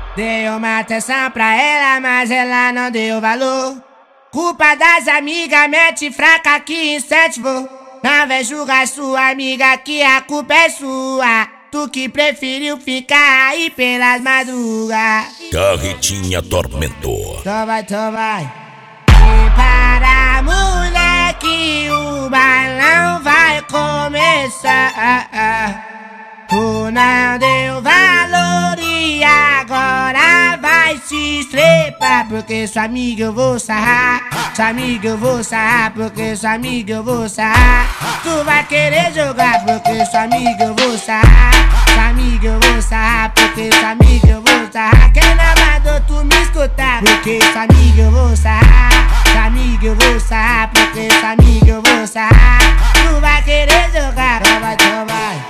Dei uma atenção pra ela, mas ela não deu valor. Culpa das amigas, mete fraca que incentivou. Não vem julgar sua amiga que a culpa é sua. Tu que preferiu ficar aí pelas madrugas. Carretinha Tormentor. Então vai. Prepara, moleque, o balão vai começar. Tu não deu valor e agora vai se estrepar. Porque sua amiga eu vou sarrar. Sua amiga eu vou sarrar. Porque sua amiga eu vou sarrar. Tu vai querer jogar porque sua amiga eu vou sarrar. Sua amiga eu vou sarrar. Porque sua amiga eu vou sarrar. Quem não mandou tu me escutar? Porque sua amiga eu vou sarrar. Sua amiga eu vou sarrar. Porque sua amiga eu vou sarrar. Tu vai querer jogar. Então vai.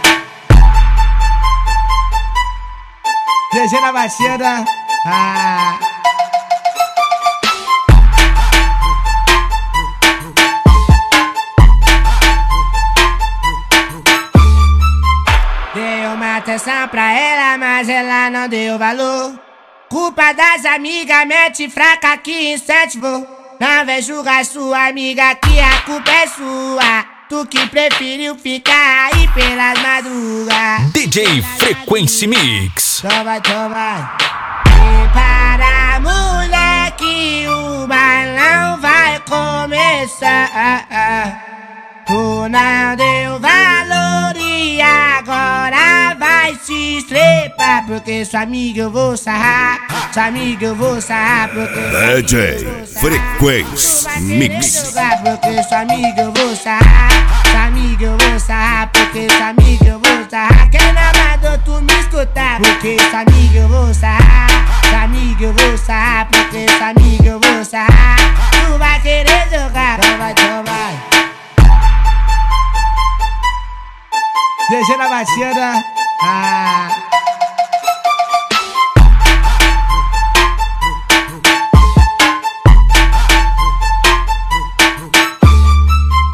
GG na batida. Dei uma atenção pra ela, mas ela não deu valor. Culpa das amigas, mete fraca que incentivou. Não vem julgar sua amiga que a culpa é sua. Tu que preferiu ficar aí pelas madrugas. DJ Frequency Mix. Então vai. Prepara, moleque, o balão vai começar. Tu não deu valor e agora vai se estrepar. Porque sua amiga eu vou sarrar. Sua amiga eu vou sarrar. Porque DJ Frequency Mix. Porque sua amiga eu vou sarrar. Sua amiga eu vou sarrar. Porque sua amiga eu vou sarrar. Quem não mandou tu me escutar? Porque sua amiga eu vou sarrar. Sua amiga eu vou sarrar. Porque sua amiga eu vou sarrar. Tu vai querer jogar. Então vai. GG na batida.